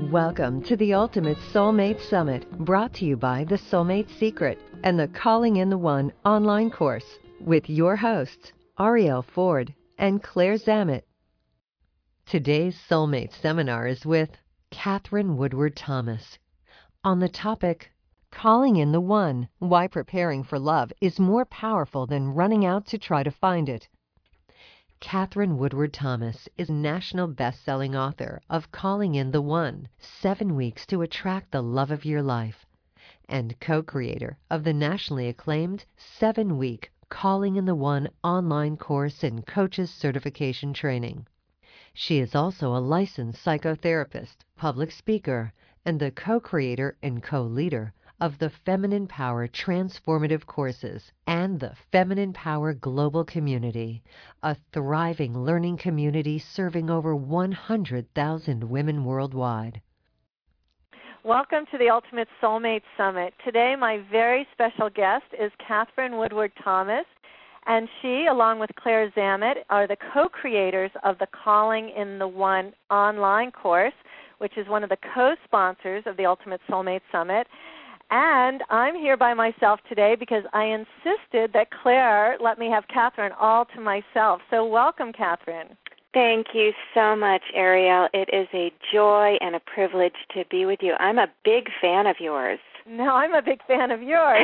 Welcome to the Ultimate Soulmate Summit, brought to you by The Soulmate Secret and the Calling in the One online course with your hosts, Ariel Ford and Claire Zammit. Today's Soulmate Seminar is with Catherine Woodward Thomas on the topic, Calling in the One, Why Preparing for Love is More Powerful Than Running Out to Try to Find It. Catherine Woodward Thomas is national best-selling author of Calling in the One, 7 Weeks to Attract the Love of Your Life, and co-creator of the nationally acclaimed 7-week Calling in the One online course and coaches certification training. She is also a licensed psychotherapist, public speaker, and the co-creator and co-leader of the Feminine Power Transformative Courses and the Feminine Power Global Community, a thriving learning community serving over 100,000 women worldwide. Welcome to the Ultimate Soulmate Summit. Today my very special guest is Catherine Woodward Thomas, and she, along with Claire Zammit, are the co-creators of the Calling in the One online course, which is one of the co-sponsors of the Ultimate Soulmate Summit. And I'm here by myself today because I insisted that Claire let me have Catherine all to myself. So welcome, Catherine. Thank you so much, Ariel. It is a joy and a privilege to be with you. I'm a big fan of yours. No, I'm a big fan of yours.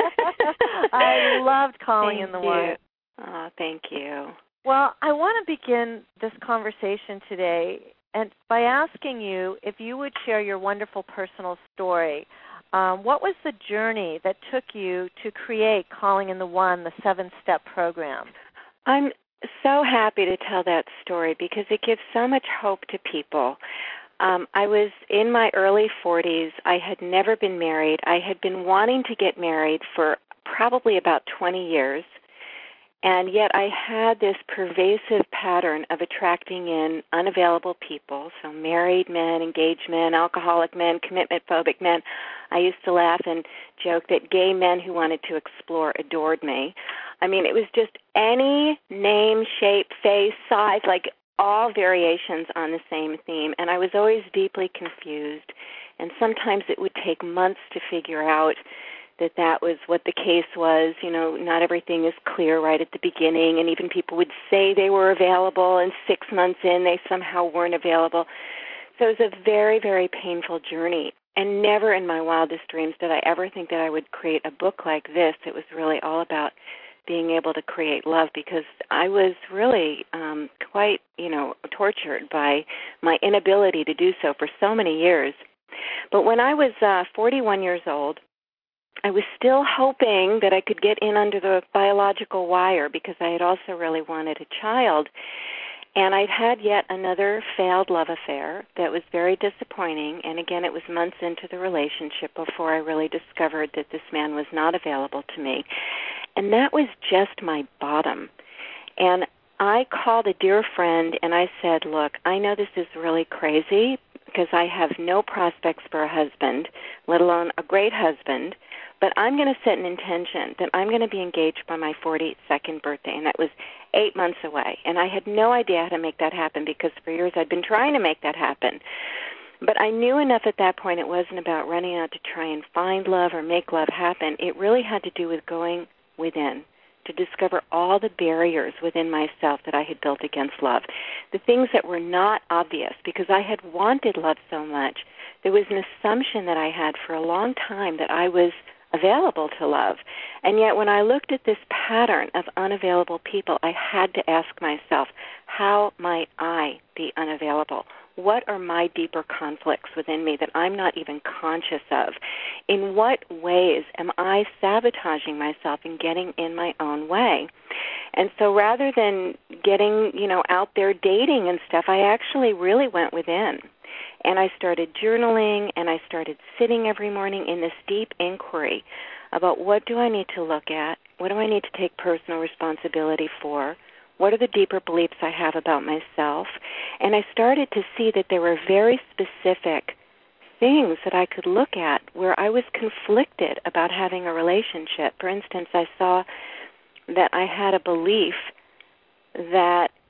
I loved Calling in the One. Oh, thank you. Well, I want to begin this conversation today and by asking you if you would share your wonderful personal story. What was the journey that took you to create Calling in the One, the 7-step program? I'm so happy to tell that story because it gives so much hope to people. I was in my early 40s. I had never been married. I had been wanting to get married for probably about 20 years. And yet I had this pervasive pattern of attracting in unavailable people, so married men, engaged men, alcoholic men, commitment-phobic men. I used to laugh and joke that gay men who wanted to explore adored me. I mean, it was just any name, shape, face, size, like all variations on the same theme. And I was always deeply confused. And sometimes it would take months to figure out that was what the case was. You know, not everything is clear right at the beginning, and even people would say they were available, and 6 months in, they somehow weren't available. So it was a very, very painful journey, and never in my wildest dreams did I ever think that I would create a book like this. It was really all about being able to create love because I was really quite, tortured by my inability to do so for so many years. But when I was 41 years old, I was still hoping that I could get in under the biological wire because I had also really wanted a child. And I'd had yet another failed love affair that was very disappointing. And again, it was months into the relationship before I really discovered that this man was not available to me. And that was just my bottom. And I called a dear friend and I said, look, I know this is really crazy because I have no prospects for a husband, let alone a great husband. But I'm going to set an intention that I'm going to be engaged by my 42nd birthday, and that was 8 months away. And I had no idea how to make that happen because for years I'd been trying to make that happen. But I knew enough at that point it wasn't about running out to try and find love or make love happen. It really had to do with going within to discover all the barriers within myself that I had built against love, the things that were not obvious because I had wanted love so much. There was an assumption that I had for a long time that I was available to love. And yet when I looked at this pattern of unavailable people, I had to ask myself, how might I be unavailable? What are my deeper conflicts within me that I'm not even conscious of? In what ways am I sabotaging myself and getting in my own way? And so rather than getting, out there dating and stuff, I actually really went within. And I started journaling, and I started sitting every morning in this deep inquiry about what do I need to look at, what do I need to take personal responsibility for, what are the deeper beliefs I have about myself. And I started to see that there were very specific things that I could look at where I was conflicted about having a relationship. For instance, I saw that I had a belief that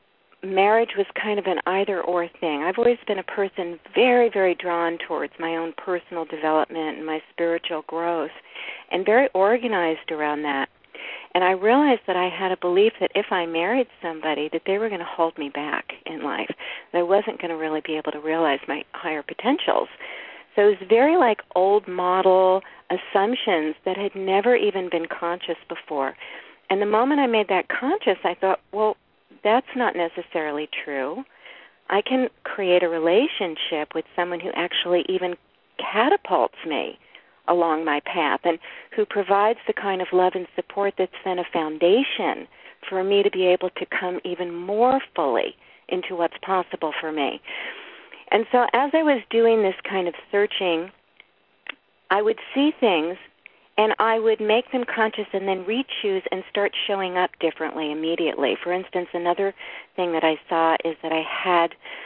marriage was kind of an either-or thing. I've always been a person very, very drawn towards my own personal development and my spiritual growth, and very organized around that. And I realized that I had a belief that if I married somebody, that they were going to hold me back in life, that I wasn't going to really be able to realize my higher potentials. So it was very like old model assumptions that had never even been conscious before. And the moment I made that conscious, I thought, well, that's not necessarily true. I can create a relationship with someone who actually even catapults me along my path and who provides the kind of love and support that's then a foundation for me to be able to come even more fully into what's possible for me. And so as I was doing this kind of searching, I would see things and I would make them conscious and then re-choose and start showing up differently immediately. For instance, another thing that I saw is that I had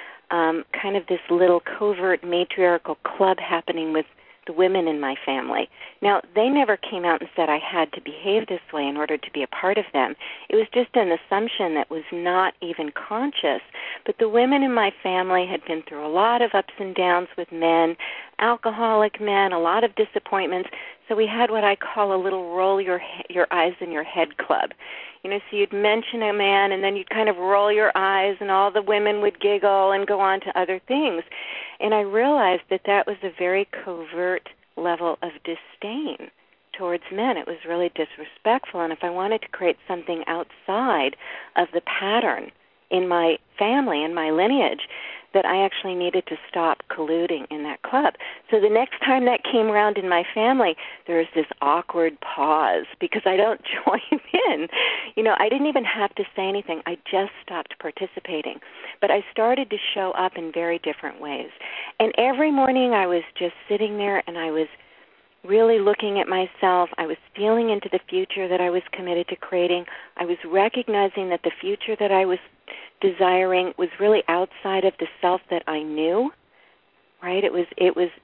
kind of this little covert matriarchal club happening with the women in my family. Now, they never came out and said I had to behave this way in order to be a part of them. It was just an assumption that was not even conscious. But the women in my family had been through a lot of ups and downs with men, alcoholic men, a lot of disappointments. So we had what I call a little roll your eyes in your head club. You know, so you'd mention a man and then you'd kind of roll your eyes and all the women would giggle and go on to other things. And I realized that that was a very covert level of disdain towards men. It was really disrespectful. And if I wanted to create something outside of the pattern in my family, in my lineage, that I actually needed to stop colluding in that club. So the next time that came around in my family, there was this awkward pause because I don't join in. You know, I didn't even have to say anything. I just stopped participating. But I started to show up in very different ways. And every morning I was just sitting there and I was really looking at myself. I was feeling into the future that I was committed to creating. I was recognizing that the future that I was desiring was really outside of the self that I knew, right? It was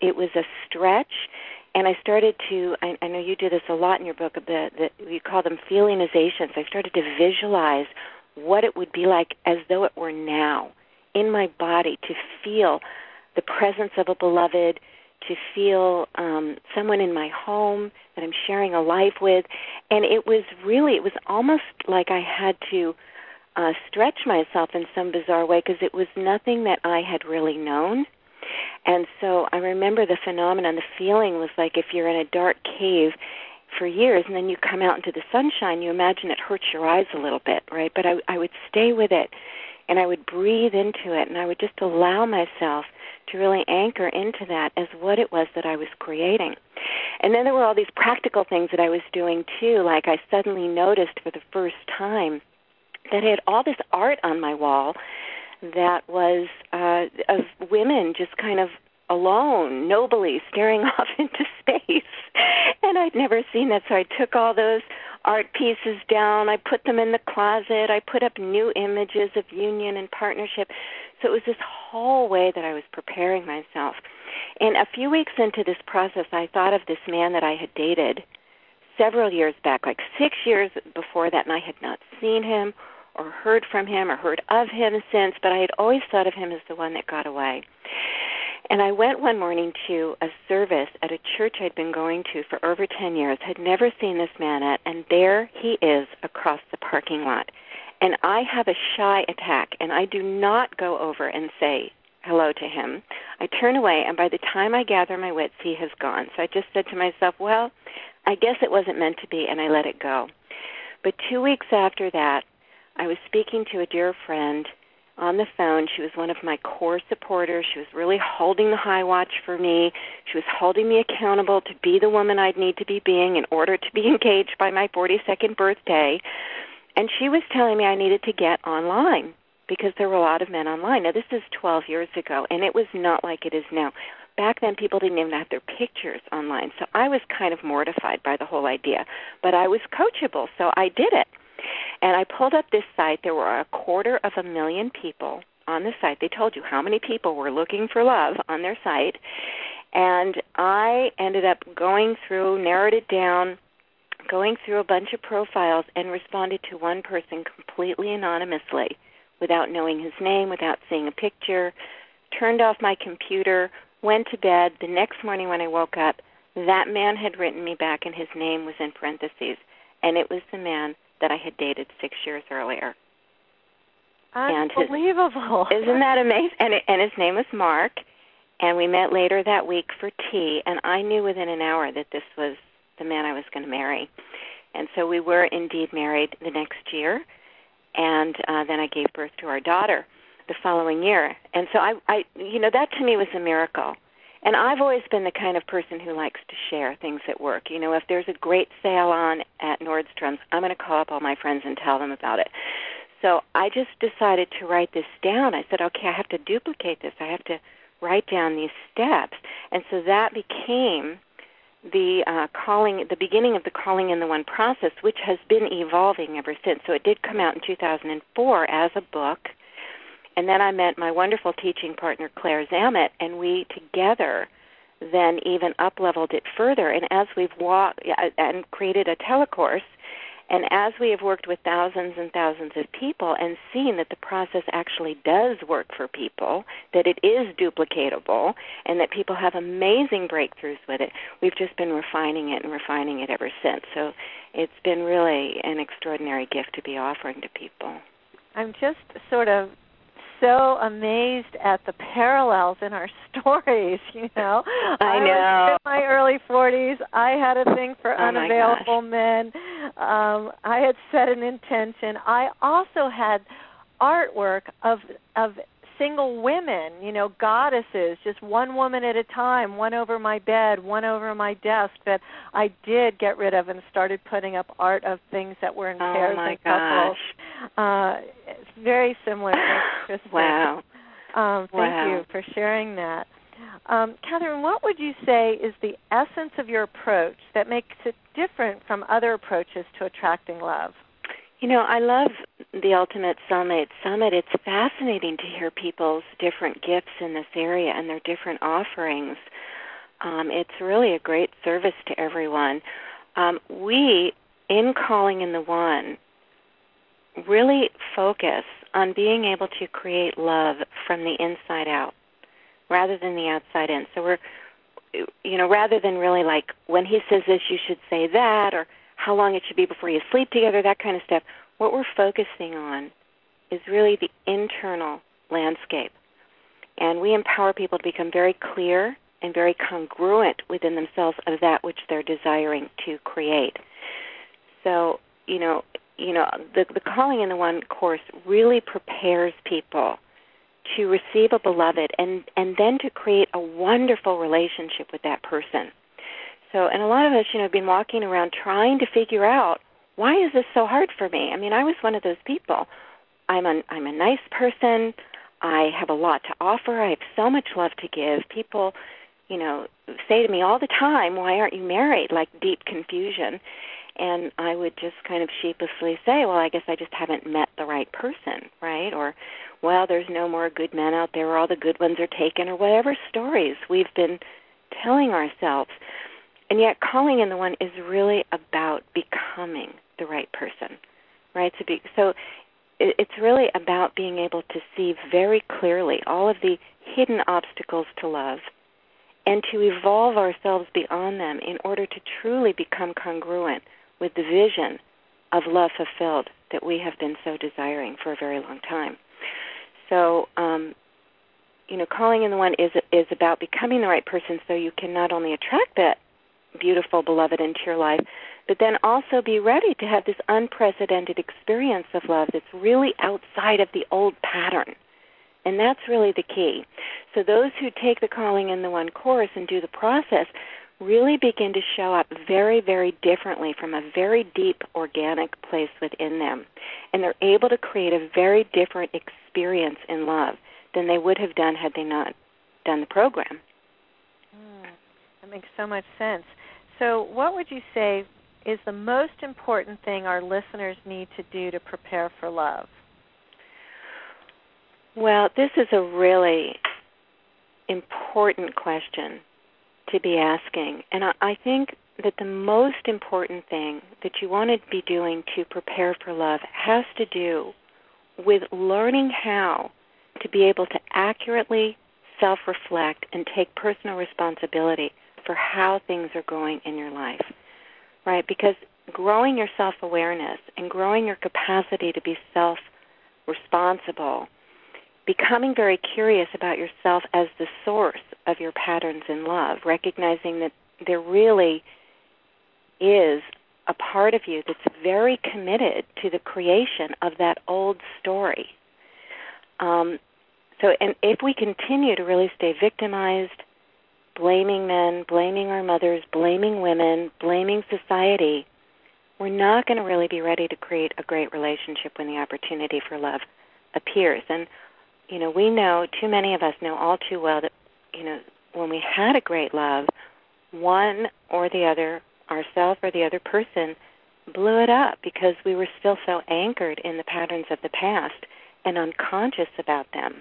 a stretch, and I started to, I know you do this a lot in your book, you call them feelinizations. I started to visualize what it would be like as though it were now in my body, to feel the presence of a beloved, to feel someone in my home that I'm sharing a life with. And it was almost like I had to stretch myself in some bizarre way because it was nothing that I had really known. And so I remember the phenomenon, the feeling was like if you're in a dark cave for years and then you come out into the sunshine, you imagine it hurts your eyes a little bit, right? But I would stay with it and I would breathe into it and I would just allow myself to really anchor into that as what it was that I was creating. And then there were all these practical things that I was doing too, like I suddenly noticed for the first time that I had all this art on my wall that was of women just kind of alone, nobly staring off into space. And I'd never seen that, so I took all those art pieces down. I put them in the closet. I put up new images of union and partnership. So it was this whole way that I was preparing myself. And a few weeks into this process, I thought of this man that I had dated several years back, like 6 years before that, and I had not seen him or heard from him or heard of him since, but I had always thought of him as the one that got away. And I went one morning to a service at a church I'd been going to for over 10 years, had never seen this man at, and there he is across the parking lot. And I have a shy attack, and I do not go over and say hello to him. I turn away, and by the time I gather my wits, he has gone. So I just said to myself, well, I guess it wasn't meant to be, and I let it go. But 2 weeks after that, I was speaking to a dear friend on the phone. She was one of my core supporters. She was really holding the high watch for me. She was holding me accountable to be the woman I'd need to be being in order to be engaged by my 42nd birthday. And she was telling me I needed to get online because there were a lot of men online. Now, this is 12 years ago, and it was not like it is now. Back then, people didn't even have their pictures online. So I was kind of mortified by the whole idea. But I was coachable, so I did it. And I pulled up this site. There were 250,000 people on the site. They told you how many people were looking for love on their site. And I ended up going through, narrowed it down, going through a bunch of profiles and responded to one person completely anonymously without knowing his name, without seeing a picture, turned off my computer, went to bed. The next morning when I woke up, that man had written me back, and his name was in parentheses, and it was the man that I had dated 6 years earlier. Unbelievable. Isn't that amazing? And his name was Mark, and we met later that week for tea, and I knew within an hour that this was the man I was going to marry. And so we were indeed married the next year, and then I gave birth to our daughter the following year. And so I that to me was a miracle. And I've always been the kind of person who likes to share things at work. You know, if there's a great sale on at Nordstrom's, I'm going to call up all my friends and tell them about it. So I just decided to write this down. I said, okay, I have to duplicate this. I have to write down these steps. And so that became the beginning of the Calling in the One process, which has been evolving ever since. So it did come out in 2004 as a book. And then I met my wonderful teaching partner, Claire Zammit, and we together then even up-leveled it further. And as we've walked and created a telecourse, and as we have worked with thousands and thousands of people and seen that the process actually does work for people, that it is duplicatable, and that people have amazing breakthroughs with it, we've just been refining it ever since. So it's been really an extraordinary gift to be offering to people. I'm just sort of so amazed at the parallels in our stories, you know. I know. was in my early 40s. I had a thing for unavailable men. I had set an intention. I also had artwork of single women, you know, goddesses, just one woman at a time, one over my bed, one over my desk, that I did get rid of and started putting up art of things that were in pairs and couples. It's very similar. Wow. Thank you for sharing that. Catherine, what would you say is the essence of your approach that makes it different from other approaches to attracting love? You know, I love the Ultimate Soulmate Summit. It's fascinating to hear people's different gifts in this area and their different offerings. It's really a great service to everyone. We, in Calling in the One, really focus on being able to create love from the inside out rather than the outside in. So we're, you know, rather than really like when he says this, you should say that, or how long it should be before you sleep together, that kind of stuff. What we're focusing on is really the internal landscape. And we empower people to become very clear and very congruent within themselves of that which they're desiring to create. So, the Calling in the One course really prepares people to receive a beloved and then to create a wonderful relationship with that person. So, and a lot of us, have been walking around trying to figure out, why is this so hard for me? I mean, I was one of those people. I'm a nice person. I have a lot to offer. I have so much love to give. People, say to me all the time, why aren't you married? Like deep confusion. And I would just kind of sheepishly say, well, I guess I just haven't met the right person, right? Or, well, there's no more good men out there, or all the good ones are taken, or whatever stories we've been telling ourselves. And yet Calling in the One is really about becoming the right person, right? So it's really about being able to see very clearly all of the hidden obstacles to love and to evolve ourselves beyond them in order to truly become congruent with the vision of love fulfilled that we have been so desiring for a very long time. So, Calling in the One is about becoming the right person so you can not only attract that beautiful beloved into your life, but then also be ready to have this unprecedented experience of love that's really outside of the old pattern. And that's really the key. So those who take the Calling in the One course and do the process really begin to show up very, very differently from a very deep organic place within them. And they're able to create a very different experience in love than they would have done had they not done the program. That makes so much sense. So what would you say is the most important thing our listeners need to do to prepare for love? Well, this is a really important question to be asking. And I think that the most important thing that you want to be doing to prepare for love has to do with learning how to be able to accurately self-reflect and take personal responsibility for how things are going in your life, right? Because growing your self-awareness and growing your capacity to be self-responsible, becoming very curious about yourself as the source of your patterns in love, recognizing that there really is a part of you that's very committed to the creation of that old story. And if we continue to really stay victimized, blaming men, blaming our mothers, blaming women, blaming society, we're not going to really be ready to create a great relationship when the opportunity for love appears. And, we know, too many of us know all too well that, when we had a great love, one or the other, ourselves or the other person, blew it up because we were still so anchored in the patterns of the past and unconscious about them.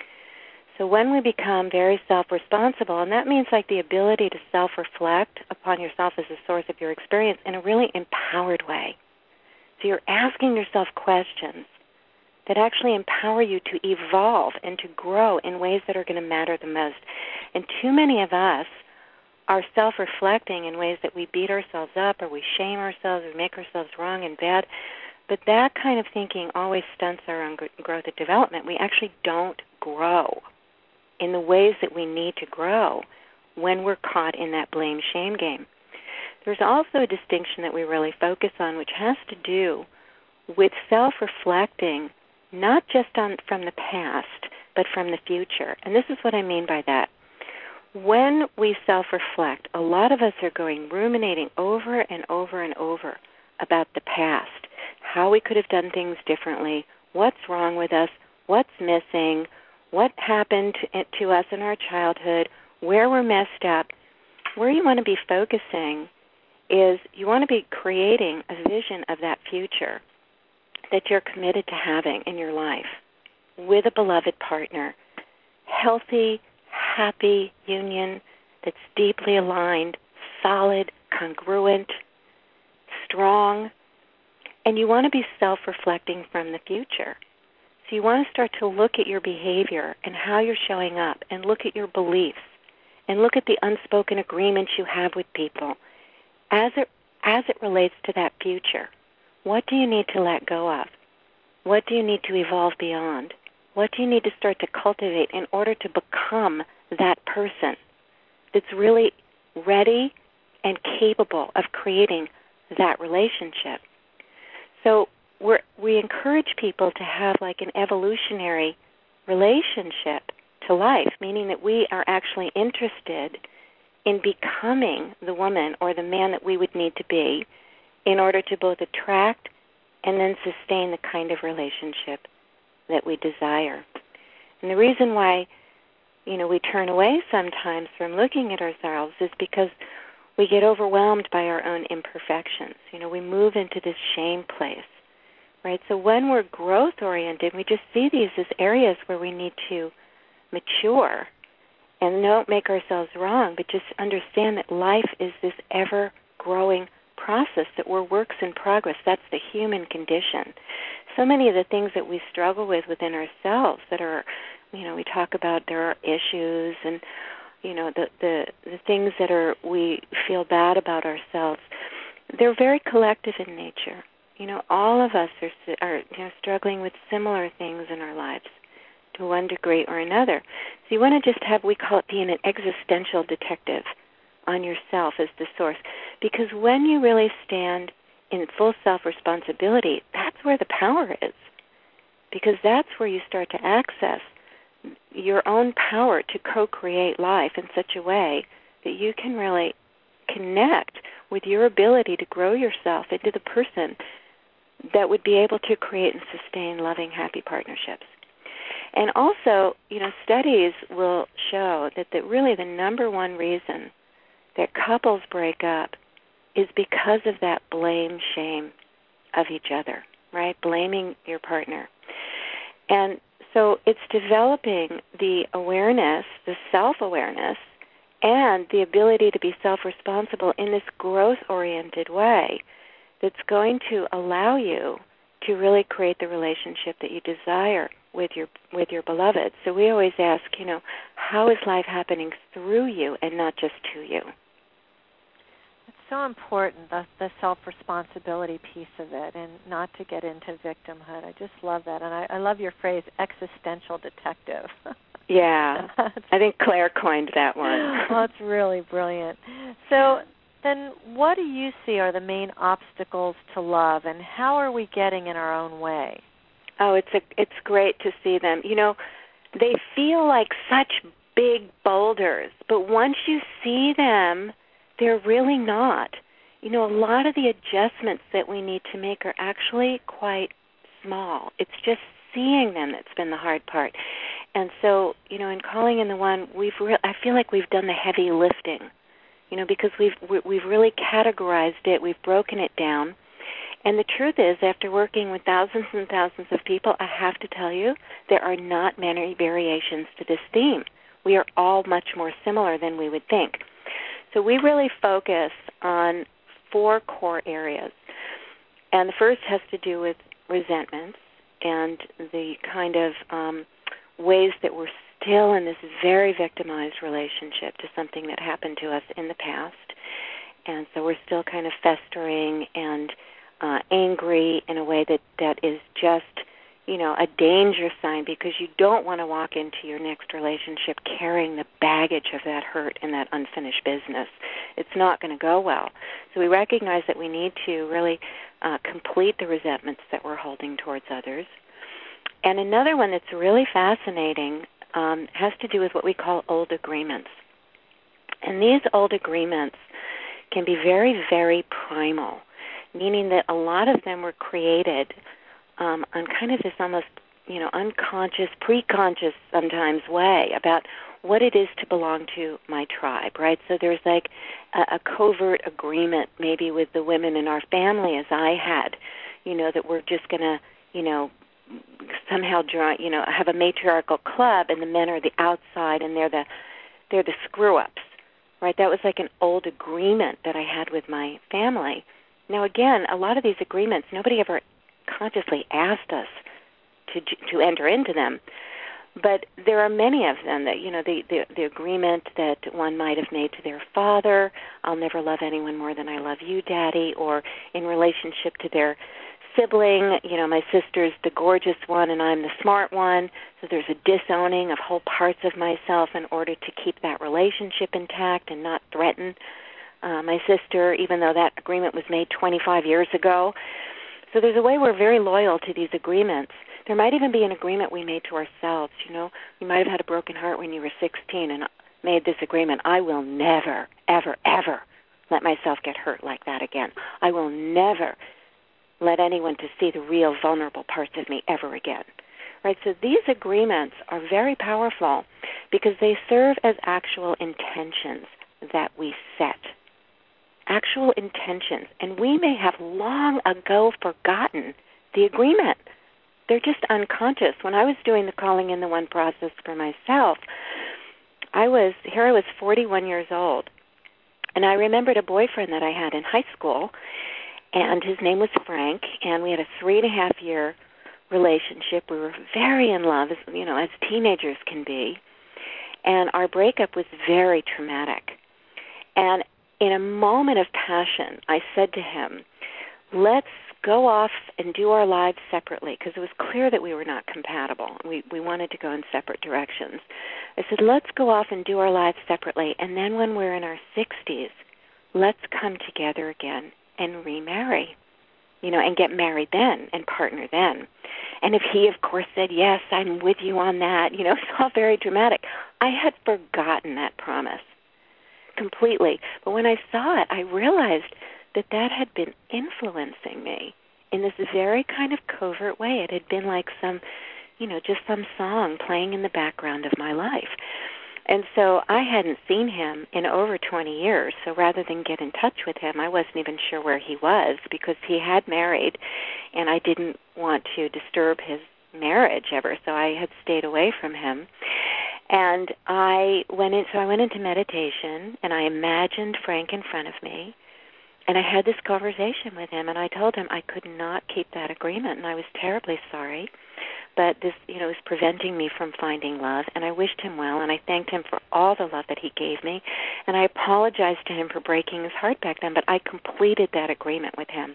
So when we become very self-responsible, and that means like the ability to self-reflect upon yourself as the source of your experience in a really empowered way. So you're asking yourself questions that actually empower you to evolve and to grow in ways that are going to matter the most. And too many of us are self-reflecting in ways that we beat ourselves up or we shame ourselves or make ourselves wrong and bad. But that kind of thinking always stunts our own growth and development. We actually don't grow in the ways that we need to grow when we're caught in that blame-shame game. There's also a distinction that we really focus on, which has to do with self-reflecting, not just from the past, but from the future. And this is what I mean by that. When we self-reflect, a lot of us are ruminating over and over and over about the past, how we could have done things differently, what's wrong with us, what's missing, what happened to us in our childhood, where we're messed up. Where you want to be focusing is you want to be creating a vision of that future that you're committed to having in your life with a beloved partner, healthy, happy union that's deeply aligned, solid, congruent, strong, and you want to be self-reflecting from the future. So you want to start to look at your behavior and how you're showing up and look at your beliefs and look at the unspoken agreements you have with people as it relates to that future. What do you need to let go of? What do you need to evolve beyond? What do you need to start to cultivate in order to become that person that's really ready and capable of creating that relationship? So we encourage people to have like an evolutionary relationship to life, meaning that we are actually interested in becoming the woman or the man that we would need to be in order to both attract and then sustain the kind of relationship that we desire. And the reason why, we turn away sometimes from looking at ourselves is because we get overwhelmed by our own imperfections. We move into this shame place. Right? So when we're growth-oriented, we just see these as areas where we need to mature and don't make ourselves wrong, but just understand that life is this ever-growing process, that we're works in progress. That's the human condition. So many of the things that we struggle with within ourselves that are, we talk about there are issues and, the things that we feel bad about ourselves, they're very collective in nature. All of us are struggling with similar things in our lives to one degree or another. So you want to just we call it being an existential detective on yourself as the source. Because when you really stand in full self-responsibility, that's where the power is. Because that's where you start to access your own power to co-create life in such a way that you can really connect with your ability to grow yourself into the person that would be able to create and sustain loving, happy partnerships. And also, studies will show that really the number one reason that couples break up is because of that blame, shame of each other, right? Blaming your partner. And so it's developing the awareness, the self-awareness, and the ability to be self-responsible in this growth-oriented way that's going to allow you to really create the relationship that you desire with your beloved. So we always ask, how is life happening through you and not just to you? It's so important, the self-responsibility piece of it, and not to get into victimhood. I just love that. And I love your phrase, existential detective. Yeah. I think Claire coined that one. Well, it's really brilliant. So then what do you see are the main obstacles to love, and how are we getting in our own way? Oh, it's great to see them. They feel like such big boulders, but once you see them, they're really not. A lot of the adjustments that we need to make are actually quite small. It's just seeing them that's been the hard part. And so, in Calling in the One, I feel like we've done the heavy lifting, because we've really categorized it, we've broken it down. And the truth is, after working with thousands and thousands of people, I have to tell you, there are not many variations to this theme. We are all much more similar than we would think. So we really focus on 4 core areas. And the first has to do with resentments and the kind of ways that we're still in this very victimized relationship to something that happened to us in the past. And so we're still kind of festering and angry in a way that is just, a danger sign, because you don't want to walk into your next relationship carrying the baggage of that hurt and that unfinished business. It's not going to go well. So we recognize that we need to really complete the resentments that we're holding towards others. And another one that's really fascinating has to do with what we call old agreements. And these old agreements can be very, very primal, meaning that a lot of them were created on kind of this almost, unconscious, pre-conscious sometimes way about what it is to belong to my tribe, right? So there's like a covert agreement maybe with the women in our family, as I had, that we're just going to, somehow have a matriarchal club, and the men are the outside, and they're the screw-ups, right? That was like an old agreement that I had with my family. Now, again, a lot of these agreements, nobody ever consciously asked us to enter into them, but there are many of them that, the agreement that one might have made to their father, I'll never love anyone more than I love you, Daddy, or in relationship to their sibling, my sister's the gorgeous one and I'm the smart one, so there's a disowning of whole parts of myself in order to keep that relationship intact and not threaten my sister, even though that agreement was made 25 years ago. So there's a way we're very loyal to these agreements. There might even be an agreement we made to ourselves. You might have had a broken heart when you were 16 and made this agreement: I will never, ever, ever let myself get hurt like that again. I will never let anyone to see the real vulnerable parts of me ever again. Right? So these agreements are very powerful because they serve as actual intentions that we set. Actual intentions. And we may have long ago forgotten the agreement. They're just unconscious. When I was doing the Calling in the One process for myself, I was 41 years old. And I remembered a boyfriend that I had in high school, and his name was Frank, and we had a 3.5-year relationship. We were very in love, as teenagers can be. And our breakup was very traumatic. And in a moment of passion, I said to him, let's go off and do our lives separately, because it was clear that we were not compatible. We wanted to go in separate directions. I said, let's go off and do our lives separately, and then when we're in our 60s, let's come together again and remarry, and get married then and partner then. And if he, of course, said, yes, I'm with you on that, it's all very dramatic. I had forgotten that promise completely. But when I saw it, I realized that had been influencing me in this very kind of covert way. It had been like some song playing in the background of my life. And so I hadn't seen him in over 20 years. So rather than get in touch with him, I wasn't even sure where he was, because he had married, and I didn't want to disturb his marriage ever. So I had stayed away from him. And I went into meditation, and I imagined Frank in front of me. And I had this conversation with him, and I told him I could not keep that agreement, and I was terribly sorry. But this, was preventing me from finding love, and I wished him well, and I thanked him for all the love that he gave me, and I apologized to him for breaking his heart back then, but I completed that agreement with him.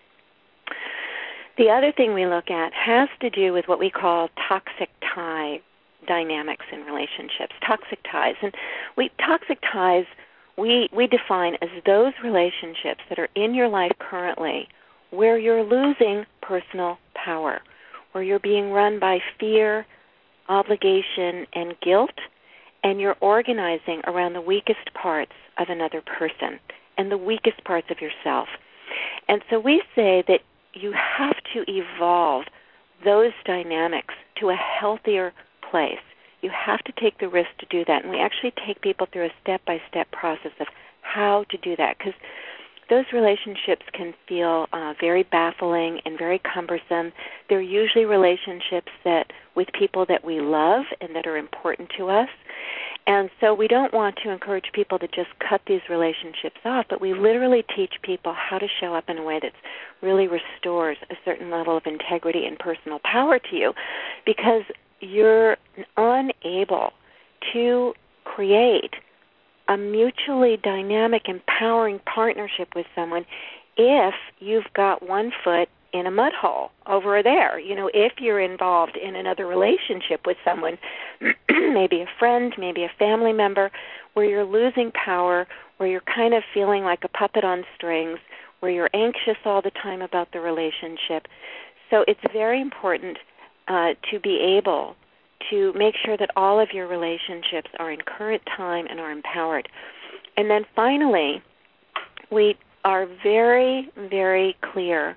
The other thing we look at has to do with what we call toxic tie dynamics in relationships, toxic ties. And toxic ties, we define as those relationships that are in your life currently where you're losing personal power, where you're being run by fear, obligation, and guilt, and you're organizing around the weakest parts of another person and the weakest parts of yourself. And so we say that you have to evolve those dynamics to a healthier place. You have to take the risk to do that. And we actually take people through a step-by-step process of how to do that, because those relationships can feel very baffling and very cumbersome. They're usually relationships with people that we love and that are important to us. And so we don't want to encourage people to just cut these relationships off, but we literally teach people how to show up in a way that really restores a certain level of integrity and personal power to you, because you're unable to create a mutually dynamic, empowering partnership with someone if you've got one foot in a mud hole over there. If you're involved in another relationship with someone, maybe a friend, maybe a family member, where you're losing power, where you're kind of feeling like a puppet on strings, where you're anxious all the time about the relationship. So it's very important to be able to make sure that all of your relationships are in current time and are empowered. And then finally, we are very, very clear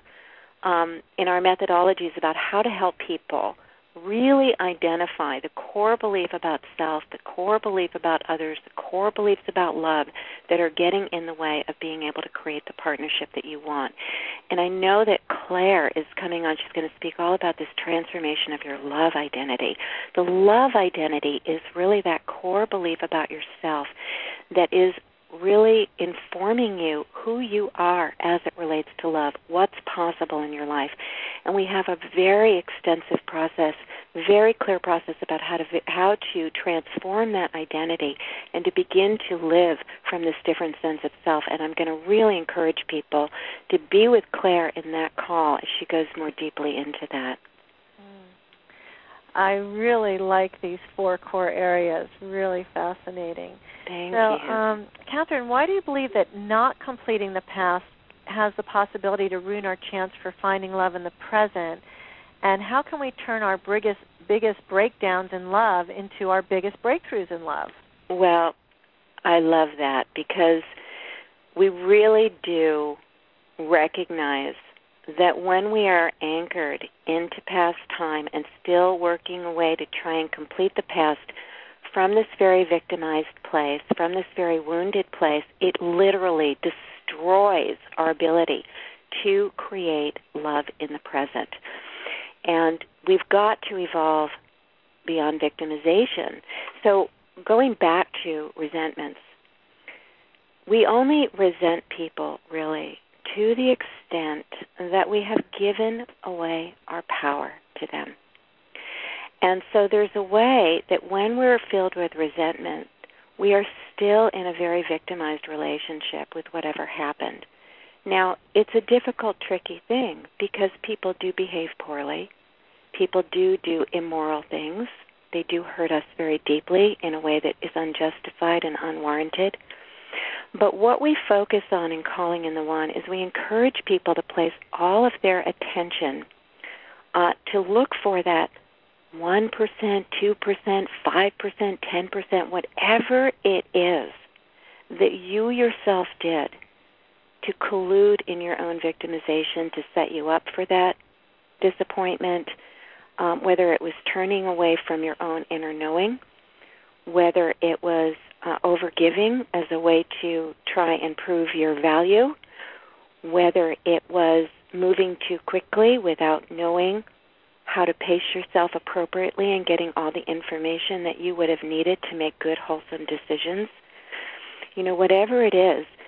in our methodologies about how to help people really identify the core belief about self, the core belief about others, the core beliefs about love that are getting in the way of being able to create the partnership that you want. And I know that Claire is coming on. She's going to speak all about this transformation of your love identity. The love identity is really that core belief about yourself that is really informing you who you are as it relates to love, what's possible in your life. And we have a very extensive process, very clear process about how to transform that identity and to begin to live from this different sense of self. And I'm going to really encourage people to be with Claire in that call as she goes more deeply into that. I really like these 4 core areas. Really fascinating. Thank you. Catherine, why do you believe that not completing the past has the possibility to ruin our chance for finding love in the present? And how can we turn our biggest breakdowns in love into our biggest breakthroughs in love? Well, I love that, because we really do recognize that when we are anchored into past time and still working away to try and complete the past from this very victimized place, from this very wounded place, it literally destroys our ability to create love in the present. And we've got to evolve beyond victimization. So going back to resentments, we only resent people, really, to the extent that we have given away our power to them. And so there's a way that when we're filled with resentment, we are still in a very victimized relationship with whatever happened. Now, it's a difficult, tricky thing, because people do behave poorly. People do immoral things. They do hurt us very deeply in a way that is unjustified and unwarranted. But what we focus on in Calling in the One is we encourage people to place all of their attention to look for that 1%, 2%, 5%, 10%, whatever it is that you yourself did to collude in your own victimization to set you up for that disappointment, whether it was turning away from your own inner knowing, whether it was overgiving as a way to try and prove your value, whether it was moving too quickly without knowing how to pace yourself appropriately and getting all the information that you would have needed to make good, wholesome decisions. Whatever it is,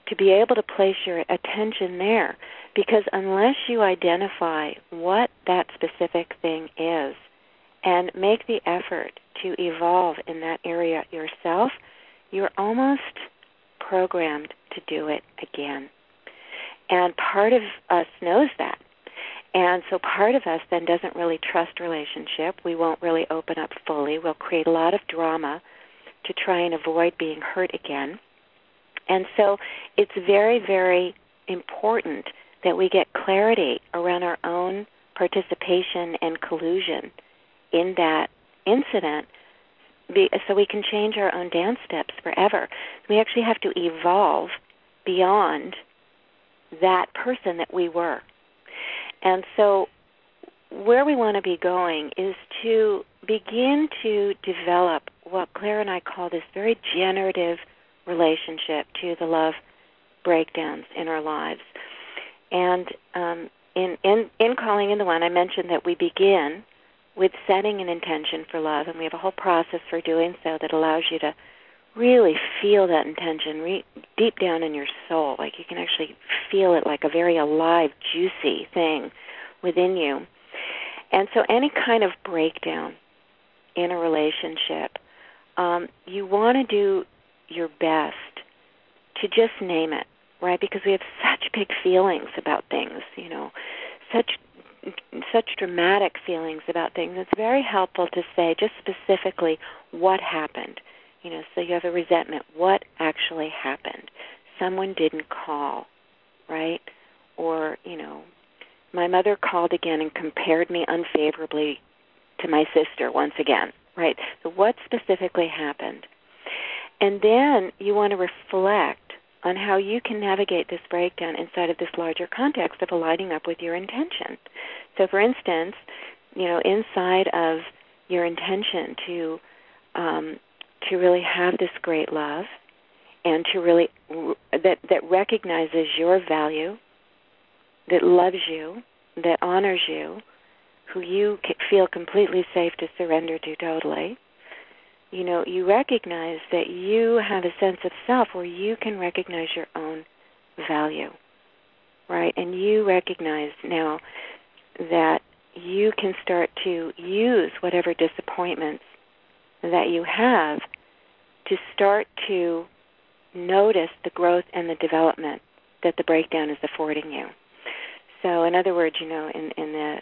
to be able to place your attention there, because unless you identify what that specific thing is and make the effort to evolve in that area yourself, you're almost programmed to do it again. And part of us knows that. And so part of us then doesn't really trust relationship. We won't really open up fully. We'll create a lot of drama to try and avoid being hurt again. And so it's very, very important that we get clarity around our own participation and collusion in that incident so we can change our own dance steps forever. We actually have to evolve beyond that person that we were. And so where we want to be going is to begin to develop what Claire and I call this very generative relationship to the love breakdowns in our lives. And in Calling in the One, I mentioned that we begin with setting an intention for love, and we have a whole process for doing so that allows you to really feel that intention deep down in your soul. Like you can actually feel it like a very alive, juicy thing within you. And so any kind of breakdown in a relationship, you want to do your best to just name it, right? Because we have such big feelings about things, you know, such dramatic feelings about things. It's very helpful to say just specifically what happened. You know, so you have a resentment. What actually happened? Someone didn't call, right? Or, you know, my mother called again and compared me unfavorably to my sister once again, right? So what specifically happened? And then you want to reflect on how you can navigate this breakdown inside of this larger context of aligning up with your intention. So, for instance, you know, inside of your intention to really have this great love and to really that recognizes your value, that loves you, that honors you, who you feel completely safe to surrender to totally. You know, you recognize that you have a sense of self where you can recognize your own value, right? And you recognize now that you can start to use whatever disappointments that you have to start to notice the growth and the development that the breakdown is affording you. So, in other words, you know, in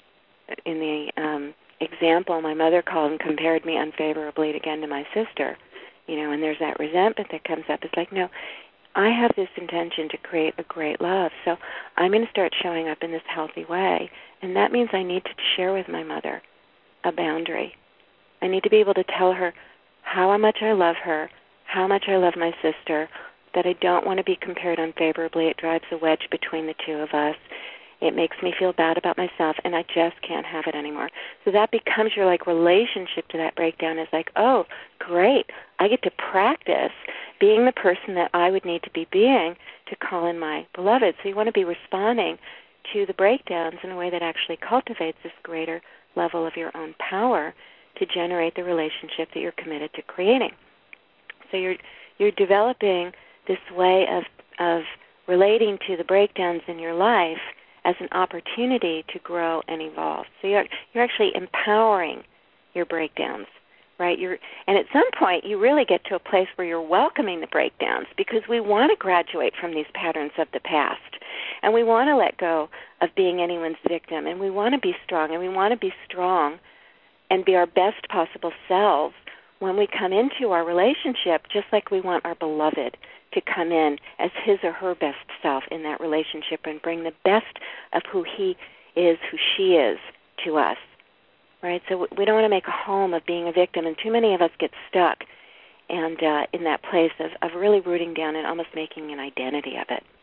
the example, my mother called and compared me unfavorably again to my sister, you know, and there's that resentment that comes up. It's like, no, I have this intention to create a great love, so I'm going to start showing up in this healthy way, and that means I need to share with my mother a boundary. I need to be able to tell her how much I love her, how much I love my sister, that I don't want to be compared unfavorably. It drives a wedge between the two of us. It makes me feel bad about myself, and I just can't have it anymore. So that becomes your, like, relationship to that breakdown is like, oh, great, I get to practice being the person that I would need to be being to call in my beloved. So you want to be responding to the breakdowns in a way that actually cultivates this greater level of your own power to generate the relationship that you're committed to creating. So you're developing this way of relating to the breakdowns in your life as an opportunity to grow and evolve. So you're actually empowering your breakdowns, right? And at some point, you really get to a place where you're welcoming the breakdowns, because we want to graduate from these patterns of the past, and we want to let go of being anyone's victim, and we want to be strong, and we want to be strong and be our best possible selves when we come into our relationship, just like we want our beloved to come in as his or her best self in that relationship and bring the best of who he is, who she is to us, right? So we don't want to make a home of being a victim, and too many of us get stuck and in that place of really rooting down and almost making an identity of it.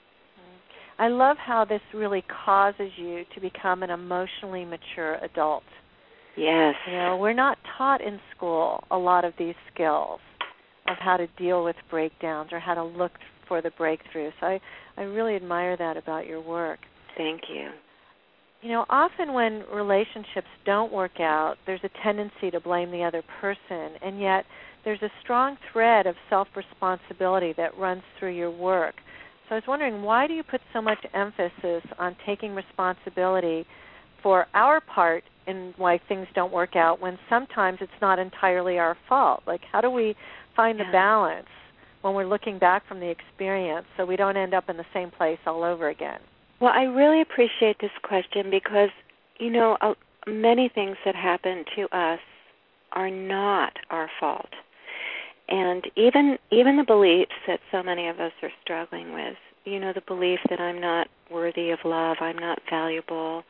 I love how this really causes you to become an emotionally mature adult. Yes. You know, we're not taught in school a lot of these skills of how to deal with breakdowns or how to look for the breakthrough. So I really admire that about your work. Thank you. You know, often when relationships don't work out, there's a tendency to blame the other person, and yet there's a strong thread of self-responsibility that runs through your work So I was wondering, why do you put so much emphasis on taking responsibility for our part in why things don't work out when sometimes it's not entirely our fault? Like, how do we find the balance when we're looking back from the experience so we don't end up in the same place all over again? Well, I really appreciate this question because, you know, many things that happen to us are not our fault. And even the beliefs that so many of us are struggling with, you know, the belief that I'm not worthy of love, I'm not valuable,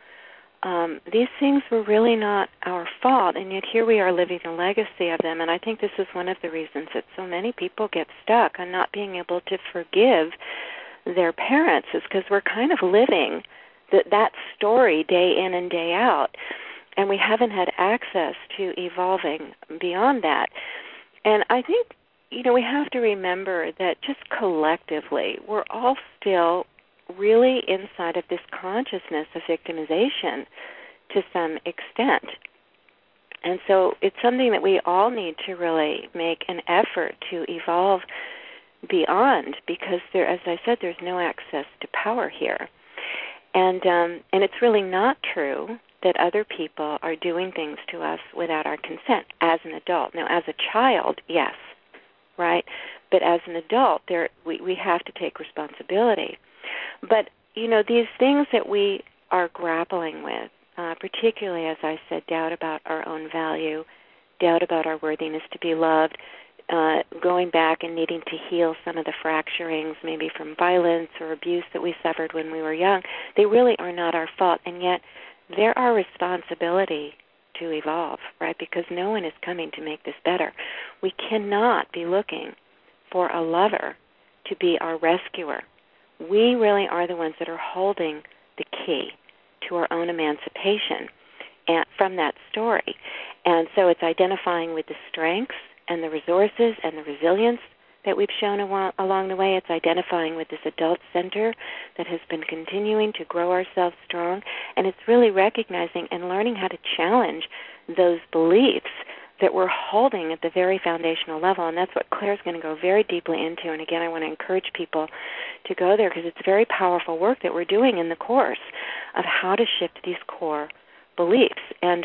these things were really not our fault, and yet here we are living the legacy of them. And I think this is one of the reasons that so many people get stuck on not being able to forgive their parents, is because we're kind of living that story day in and day out, and we haven't had access to evolving beyond that. And I think, you know, we have to remember that just collectively, we're all still really inside of this consciousness of victimization to some extent. And so it's something that we all need to really make an effort to evolve beyond, because there, as I said, there's no access to power here. And it's really not true that other people are doing things to us without our consent as an adult. Now, as a child, yes, right? But as an adult, we have to take responsibility. But, you know, these things that we are grappling with, particularly, as I said, doubt about our own value, doubt about our worthiness to be loved, going back and needing to heal some of the fracturings, maybe from violence or abuse that we suffered when we were young, they really are not our fault. And yet they're our responsibility to evolve, right? Because no one is coming to make this better. We cannot be looking for a lover to be our rescuer. We really are the ones that are holding the key to our own emancipation from that story. And so it's identifying with the strengths and the resources and the resilience that we've shown along the way. It's identifying with this adult center that has been continuing to grow ourselves strong. And it's really recognizing and learning how to challenge those beliefs that we're holding at the very foundational level. And that's what Claire's going to go very deeply into. And again, I want to encourage people to go there because it's very powerful work that we're doing in the course of how to shift these core beliefs. And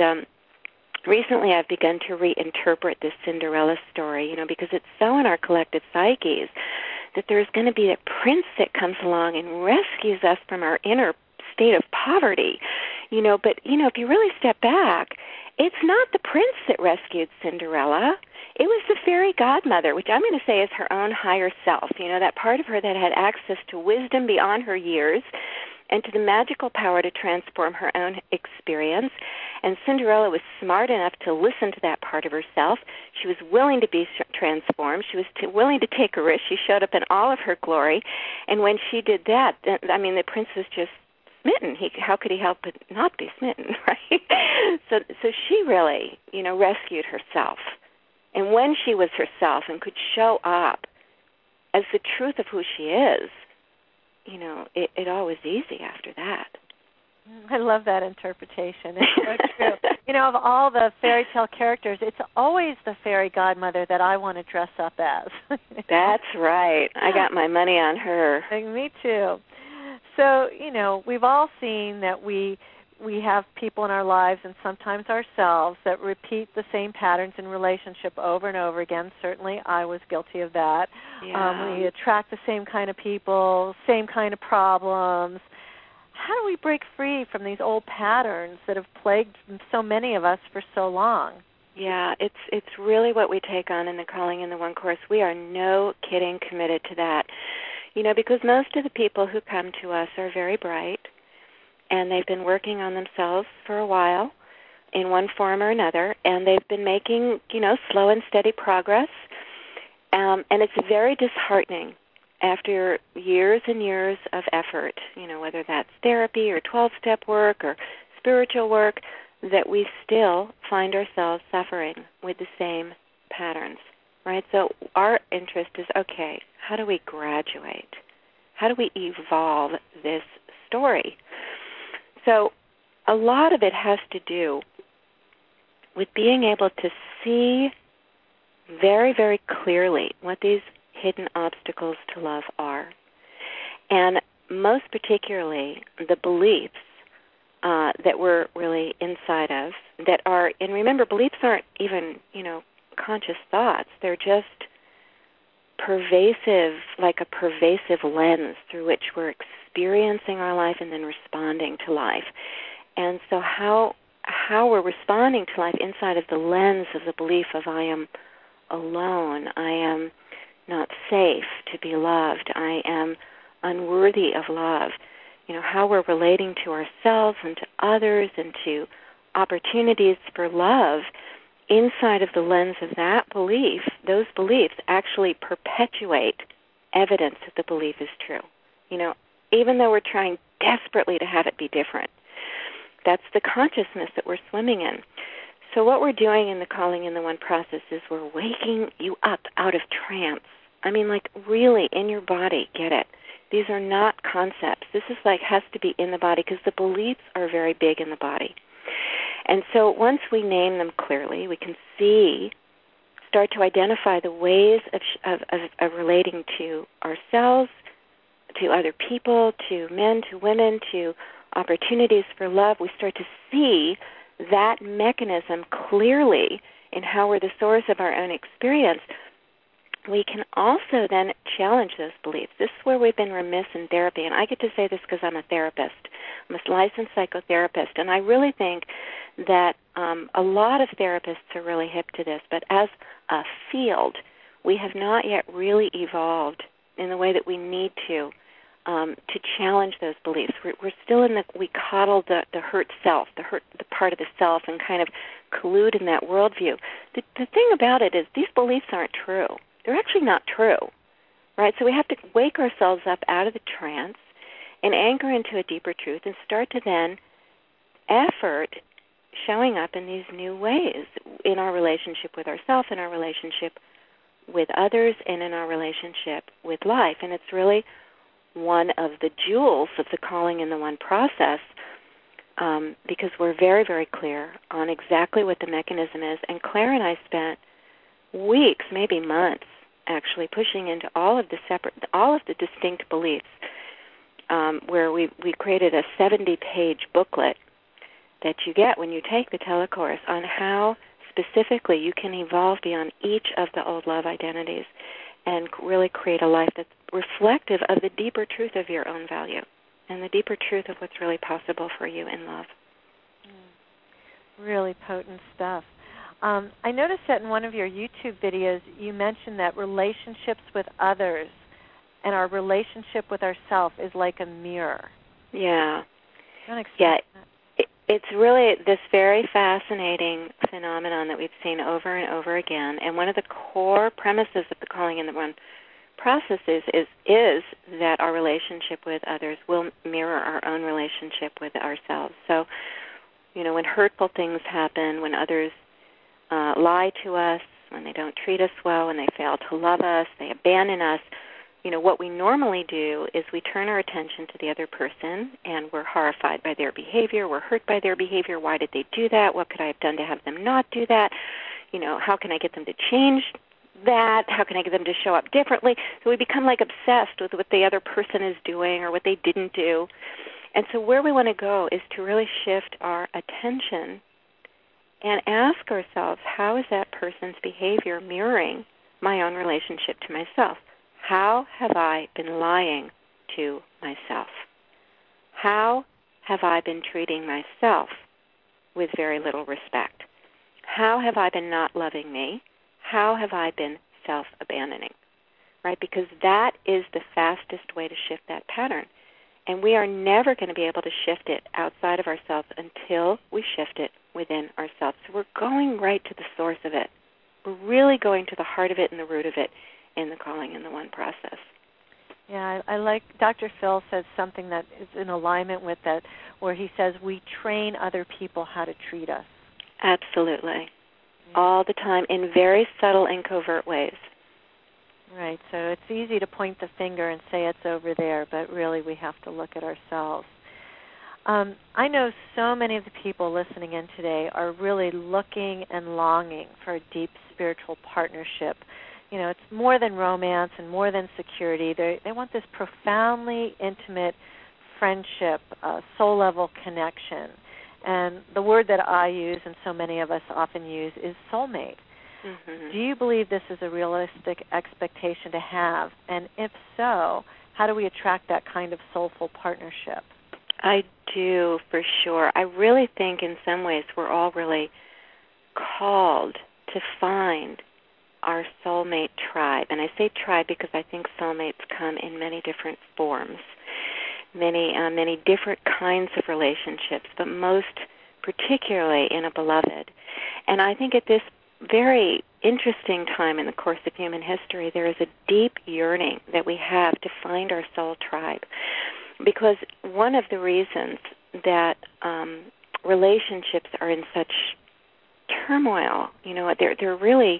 recently I've begun to reinterpret this Cinderella story, you know, because it's so in our collective psyches that there's going to be a prince that comes along and rescues us from our inner state of poverty, you know. But, you know, if you really step back, it's not the prince that rescued Cinderella. It was the fairy godmother, which I'm going to say is her own higher self, you know, that part of her that had access to wisdom beyond her years and to the magical power to transform her own experience. And Cinderella was smart enough to listen to that part of herself. She was willing to be transformed. She was willing to take a risk. She showed up in all of her glory. And when she did that, I mean, the prince was just smitten. How could he help but not be smitten, right? So she really, you know, rescued herself. And when she was herself and could show up as the truth of who she is, you know, it all was easy after that. I love that interpretation. It's so true. You know, of all the fairy tale characters, it's always the fairy godmother that I want to dress up as. That's right. I got my money on her. Me too. So, you know, we've all seen that we have people in our lives and sometimes ourselves that repeat the same patterns in relationship over and over again. Certainly I was guilty of that. Yeah. We attract the same kind of people, same kind of problems. How do we break free from these old patterns that have plagued so many of us for so long? Yeah, it's really what we take on in the Calling in the One course. We are no kidding committed to that. You know, because most of the people who come to us are very bright, and they've been working on themselves for a while in one form or another, and they've been making, you know, slow and steady progress. And it's very disheartening after years and years of effort, you know, whether that's therapy or 12-step work or spiritual work, that we still find ourselves suffering with the same patterns, right? So our interest is, okay, how do we graduate? How do we evolve this story? So a lot of it has to do with being able to see very, very clearly what these hidden obstacles to love are. and most particularly the beliefs that we're really inside of that are, and remember, beliefs aren't even, conscious thoughts. They're just pervasive, like a pervasive lens through which we're experiencing our life and then responding to life. And so how we're responding to life inside of the lens of the belief of I am alone, I am not safe to be loved, I am unworthy of love, how we're relating to ourselves and to others and to opportunities for love inside of the lens of that belief, those beliefs actually perpetuate evidence that the belief is true. Even though we're trying desperately to have it be different. That's the consciousness that we're swimming in. So what we're doing in the Calling in the One process is we're waking you up out of trance. I mean, like really in your body, get it. These are not concepts. This is has to be in the body because the beliefs are very big in the body. And so once we name them clearly, we can start to identify the ways of relating to ourselves, to other people, to men, to women, to opportunities for love. We start to see that mechanism clearly in how we're the source of our own experience. We can also then challenge those beliefs. This is where we've been remiss in therapy, and I get to say this because I'm a therapist. I'm a licensed psychotherapist, and I really think that a lot of therapists are really hip to this, but as a field, we have not yet really evolved in the way that we need to challenge those beliefs. We're still we coddle the hurt self, the part of the self, and kind of collude in that worldview. The thing about it is these beliefs aren't true. They're actually not true, right? So we have to wake ourselves up out of the trance and anchor into a deeper truth and start to then effort showing up in these new ways in our relationship with ourselves, in our relationship with others, and in our relationship with life. And it's really one of the jewels of the Calling in the One process because we're very, very clear on exactly what the mechanism is. And Claire and I spent weeks, maybe months, actually pushing into all of the distinct beliefs where we created a 70-page booklet that you get when you take the telecourse on how specifically you can evolve beyond each of the old love identities and really create a life that's reflective of the deeper truth of your own value and the deeper truth of what's really possible for you in love. Really potent stuff. I noticed that in one of your YouTube videos you mentioned that relationships with others and our relationship with ourselves is like a mirror. Yeah. Yeah. It's really this very fascinating phenomenon that we've seen over and over again. And one of the core premises of the Calling in the One process is that our relationship with others will mirror our own relationship with ourselves. So, when hurtful things happen, when others lie to us, when they don't treat us well, when they fail to love us, they abandon us, what we normally do is we turn our attention to the other person and we're horrified by their behavior, we're hurt by their behavior, why did they do that, what could I have done to have them not do that, how can I get them to change that, how can I get them to show up differently? So we become obsessed with what the other person is doing or what they didn't do. And so where we want to go is to really shift our attention and ask ourselves, how is that person's behavior mirroring my own relationship to myself? How have I been lying to myself? How have I been treating myself with very little respect? How have I been not loving me? How have I been self-abandoning? Right? Because that is the fastest way to shift that pattern. And we are never going to be able to shift it outside of ourselves until we shift it within ourselves. So we're going right to the source of it. We're really going to the heart of it and the root of it in the Calling in the One process. Yeah, I like Dr. Phil says something that is in alignment with that, where he says we train other people how to treat us. Absolutely. Yeah. All the time in very subtle and covert ways. Right, so it's easy to point the finger and say it's over there, but really we have to look at ourselves. I know so many of the people listening in today are really looking and longing for a deep spiritual partnership, it's more than romance and more than security. They want this profoundly intimate friendship, soul-level connection. And the word that I use and so many of us often use is soulmate. Mm-hmm. Do you believe this is a realistic expectation to have? And if so, how do we attract that kind of soulful partnership? I do, for sure. I really think in some ways we're all really called to find our soulmate tribe. And I say tribe because I think soulmates come in many different forms, many different kinds of relationships, but most particularly in a beloved. And I think at this very interesting time in the course of human history, there is a deep yearning that we have to find our soul tribe. Because one of the reasons that relationships are in such turmoil, they're really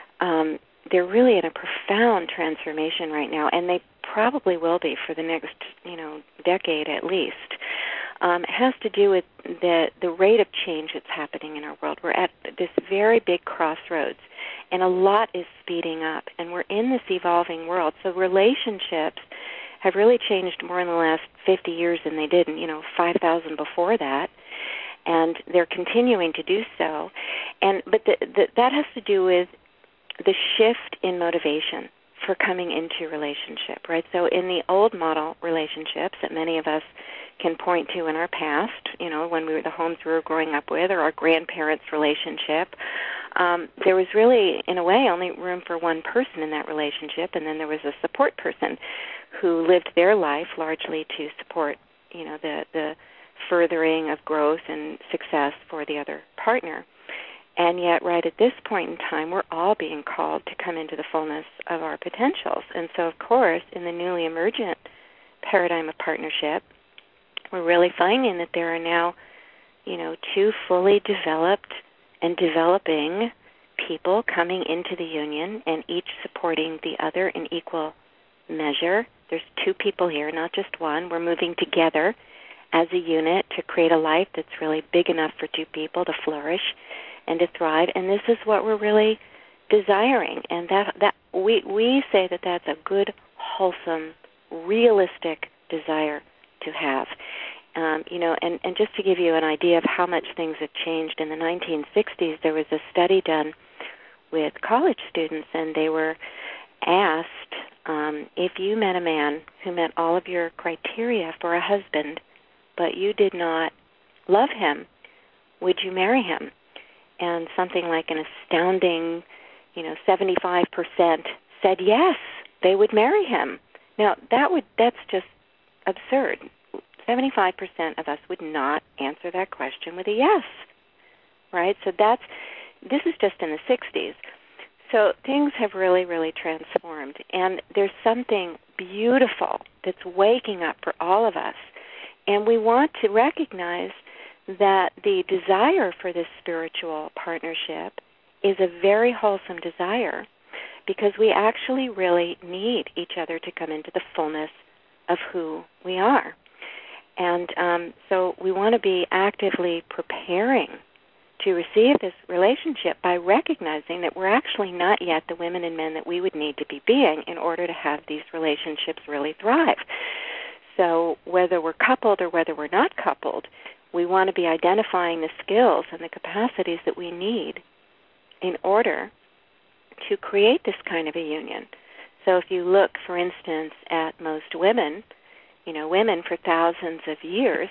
in a profound transformation right now, and they probably will be for the next, decade at least. It has to do with the rate of change that's happening in our world. We're at this very big crossroads, and a lot is speeding up, and we're in this evolving world. So relationships have really changed more in the last 50 years than they did in, 5,000 before that, and they're continuing to do so. But that has to do with the shift in motivation for coming into relationship, right? So in the old model relationships that many of us can point to in our past, when we were the homes we were growing up with, or our grandparents' relationship, there was really, in a way, only room for one person in that relationship, and then there was a support person who lived their life largely to support, the furthering of growth and success for the other partner. And yet, right at this point in time, we're all being called to come into the fullness of our potentials. And so, of course, in the newly emergent paradigm of partnership, we're really finding that there are now, two fully developed and developing people coming into the union, and each supporting the other in equal measure. There's two people here, not just one. We're moving together as a unit to create a life that's really big enough for two people to flourish and to thrive. And this is what we're really desiring. And that we say that that's a good, wholesome, realistic desire to have. And just to give you an idea of how much things have changed, in the 1960s there was a study done with college students, and they were asked, if you met a man who met all of your criteria for a husband, but you did not love him, would you marry him? And something like an astounding, 75% said yes, they would marry him. Now, that's just absurd. 75% of us would not answer that question with a yes, right? So this is just in the 60s. So things have really, really transformed. And there's something beautiful that's waking up for all of us. And we want to recognize that the desire for this spiritual partnership is a very wholesome desire, because we actually really need each other to come into the fullness of who we are. And so we want to be actively preparing to receive this relationship by recognizing that we're actually not yet the women and men that we would need to be being in order to have these relationships really thrive. So whether we're coupled or whether we're not coupled, we want to be identifying the skills and the capacities that we need in order to create this kind of a union. So if you look, for instance, at most women, women for thousands of years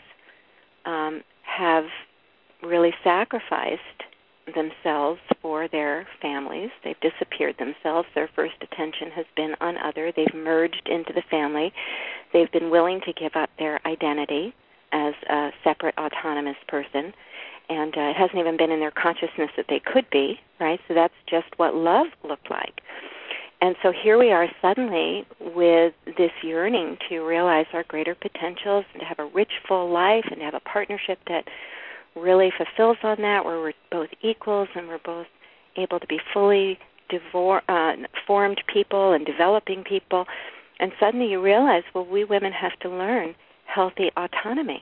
have really sacrificed themselves for their families. They've disappeared themselves. Their first attention has been on other. They've merged into the family. They've been willing to give up their identity as a separate, autonomous person. And it hasn't even been in their consciousness that they could be, right? So that's just what love looked like. And so here we are suddenly with this yearning to realize our greater potentials and to have a rich, full life and to have a partnership that really fulfills on that, where we're both equals and we're both able to be fully formed people and developing people. And suddenly you realize, well, we women have to learn healthy autonomy.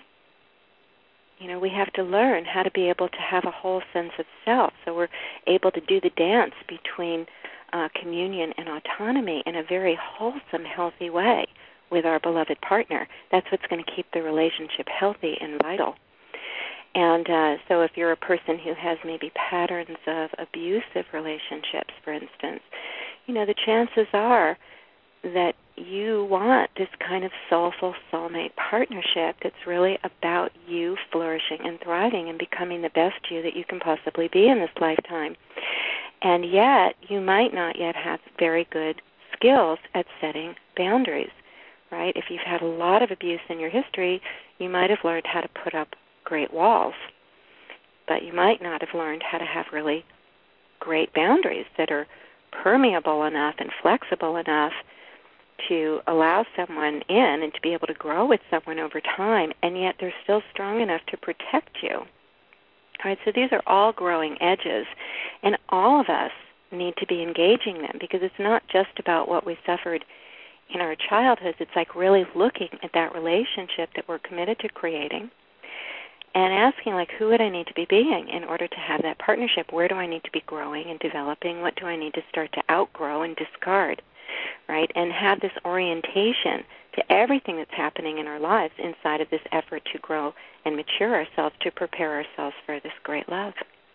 We have to learn how to be able to have a whole sense of self. So we're able to do the dance between communion and autonomy in a very wholesome, healthy way with our beloved partner. That's what's going to keep the relationship healthy and vital. And so if you're a person who has maybe patterns of abusive relationships, for instance, the chances are that you want this kind of soulful soulmate partnership that's really about you flourishing and thriving and becoming the best you that you can possibly be in this lifetime. And yet, you might not yet have very good skills at setting boundaries, right? If you've had a lot of abuse in your history, you might have learned how to put up great walls, but you might not have learned how to have really great boundaries that are permeable enough and flexible enough to allow someone in and to be able to grow with someone over time, and yet they're still strong enough to protect you. All right, so these are all growing edges, and all of us need to be engaging them, because it's not just about what we suffered in our childhoods. It's like really looking at that relationship that we're committed to creating and asking, like, who would I need to be being in order to have that partnership? Where do I need to be growing and developing? What do I need to start to outgrow and discard, right? And have this orientation to everything that's happening in our lives inside of this effort to grow and mature ourselves, to prepare ourselves for this great love.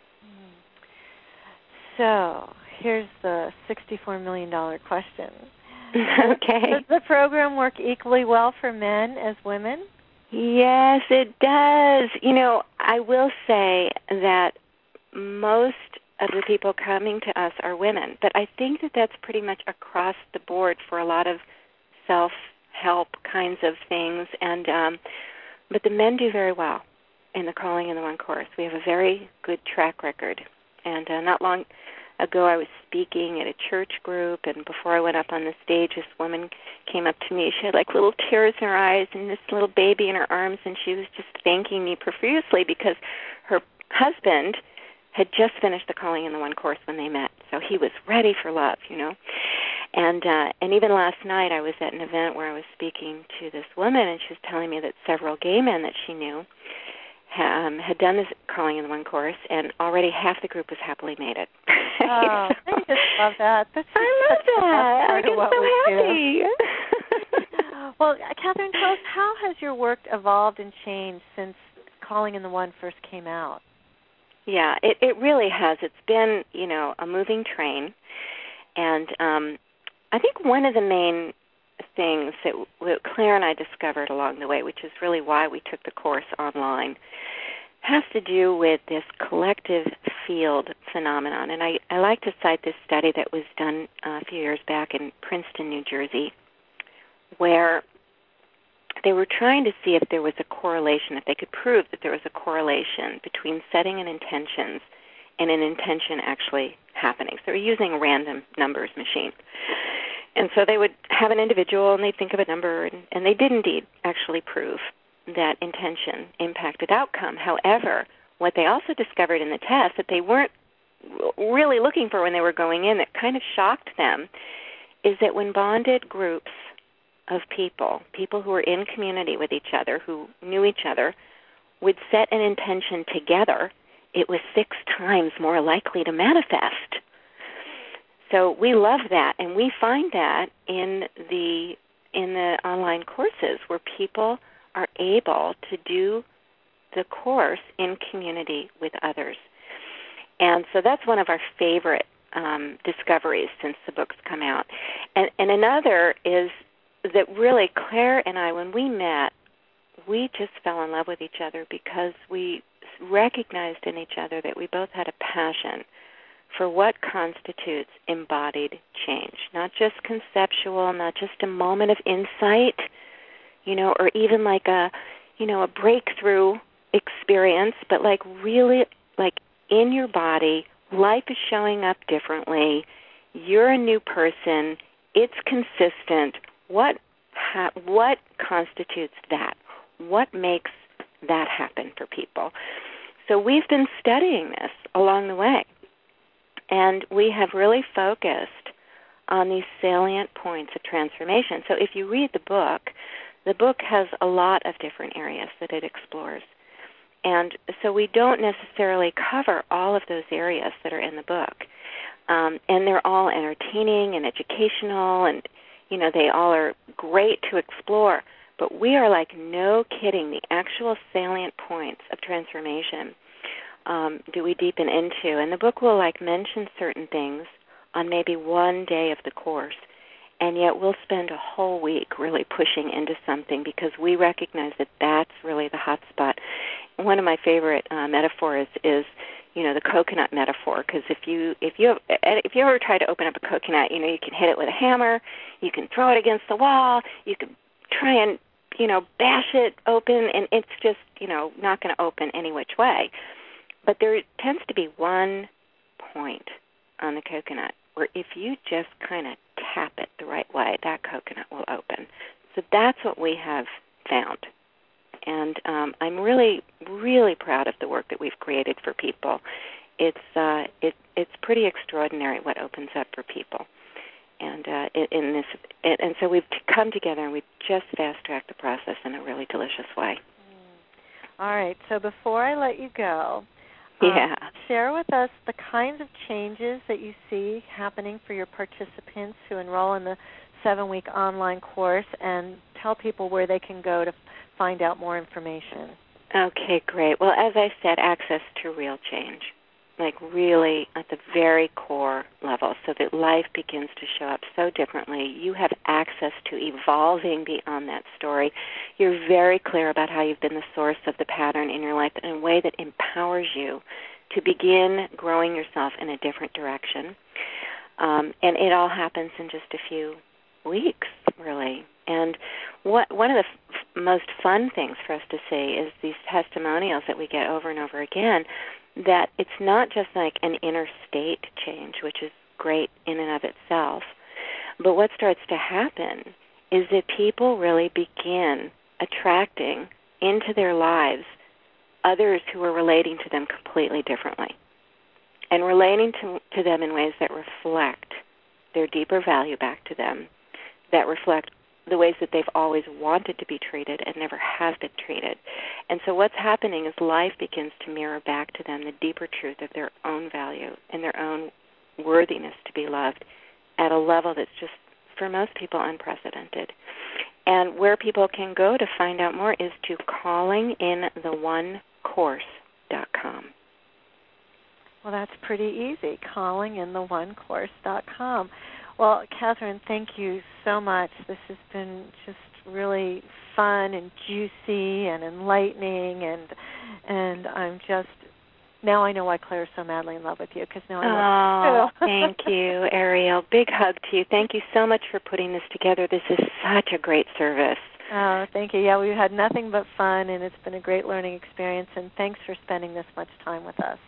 So here's the $64 million question. Okay. Does the program work equally well for men as women? Yes, it does. I will say that most of the people coming to us are women, but I think that that's pretty much across the board for a lot of self-help kinds of things. And but the men do very well in the Calling in the One course. We have a very good track record. And not long ago, I was speaking at a church group, and before I went up on the stage, this woman came up to me. She had like little tears in her eyes and this little baby in her arms, and she was just thanking me profusely because her husband had just finished the Calling in the One course when they met, so he was ready for love, And even last night, I was at an event where I was speaking to this woman, and she was telling me that several gay men that she knew had done this Calling in the One course, and already half the group was happily mated. Oh, I just love that. I love that. I get so happy. Well, Catherine, tell us, how has your work evolved and changed since Calling in the One first came out? Yeah, it really has. It's been, a moving train. And I think one of the main things that Claire and I discovered along the way, which is really why we took the course online, has to do with this collective field phenomenon. And I like to cite this study that was done a few years back in Princeton, New Jersey, where they were trying to see if there was a correlation, if they could prove that there was a correlation between setting an intentions and an intention actually happening. So they're using a random numbers machine. And so they would have an individual, and they'd think of a number, and they did indeed actually prove that intention impacted outcome. However, what they also discovered in the test that they weren't really looking for when they were going in, that kind of shocked them, is that when bonded groups of people who were in community with each other, who knew each other, would set an intention together, it was 6 times more likely to manifest. So we love that, and we find that in the online courses where people are able to do the course in community with others. And so that's one of our favorite discoveries since the book's come out. And another is that really Claire and I, when we met, we just fell in love with each other because we recognized in each other that we both had a passion for what constitutes embodied change, not just conceptual, not just a moment of insight, or even like a breakthrough experience, but like really like in your body, life is showing up differently. You're a new person. It's consistent. What constitutes that? What makes that happen for people? So we've been studying this along the way. And we have really focused on these salient points of transformation. So if you read the book has a lot of different areas that it explores. And so we don't necessarily cover all of those areas that are in the book. And they're all entertaining and educational, and, they all are great to explore. But we are like, no kidding, the actual salient points of transformation do we deepen into. And the book will mention certain things on maybe one day of the course, and yet we'll spend a whole week really pushing into something because we recognize that that's really the hot spot. One of my favorite metaphors is the coconut metaphor, because if you ever try to open up a coconut, you can hit it with a hammer, you can throw it against the wall, you can try and bash it open, and it's just not going to open any which way. But there tends to be one point on the coconut where if you just kind of tap it the right way, that coconut will open. So that's what we have found. And I'm really, really proud of the work that we've created for people. It's pretty extraordinary what opens up for people. And and so we've come together and we've just fast-tracked the process in a really delicious way. All right. So before I let you go, share with us the kinds of changes that you see happening for your participants who enroll in the 7-week online course, and tell people where they can go to find out more information. Okay, great. Well, as I said, access to real change, really at the very core level, so that life begins to show up so differently. You have access to evolving beyond that story. You're very clear about how you've been the source of the pattern in your life in a way that empowers you to begin growing yourself in a different direction. And it all happens in just a few weeks, really. And one of the most fun things for us to see is these testimonials that we get over and over again, that it's not just an inner state change, which is great in and of itself, but what starts to happen is that people really begin attracting into their lives others who are relating to them completely differently, and relating to them in ways that reflect their deeper value back to them, that reflect the ways that they've always wanted to be treated and never have been treated. And so what's happening is life begins to mirror back to them the deeper truth of their own value and their own worthiness to be loved at a level that's just, for most people, unprecedented. And where people can go to find out more is to callingintheonecourse.com. Well, that's pretty easy, callingintheonecourse.com. Well, Catherine, thank you so much. This has been just really fun and juicy and enlightening, and I'm just, now I know why Claire's so madly in love with you, because now I know. Oh, thank you, Ariel. Big hug to you. Thank you so much for putting this together. This is such a great service. Oh, thank you. Yeah, we've had nothing but fun, and it's been a great learning experience, and thanks for spending this much time with us.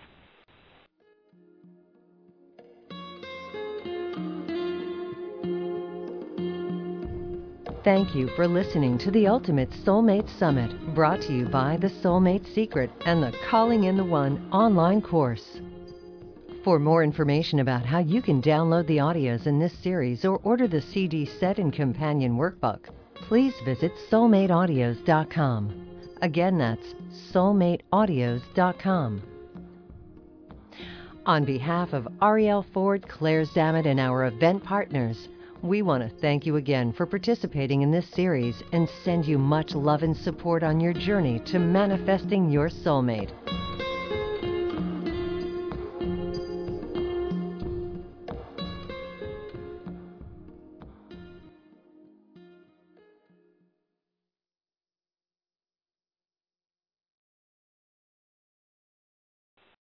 Thank you for listening to the Ultimate Soulmate Summit, brought to you by The Soulmate Secret and the Calling in the One online course. For more information about how you can download the audios in this series or order the CD set and companion workbook, please visit soulmateaudios.com. Again, that's soulmateaudios.com. On behalf of Ariel Ford, Claire Zammit, and our event partners, we want to thank you again for participating in this series and send you much love and support on your journey to manifesting your soulmate.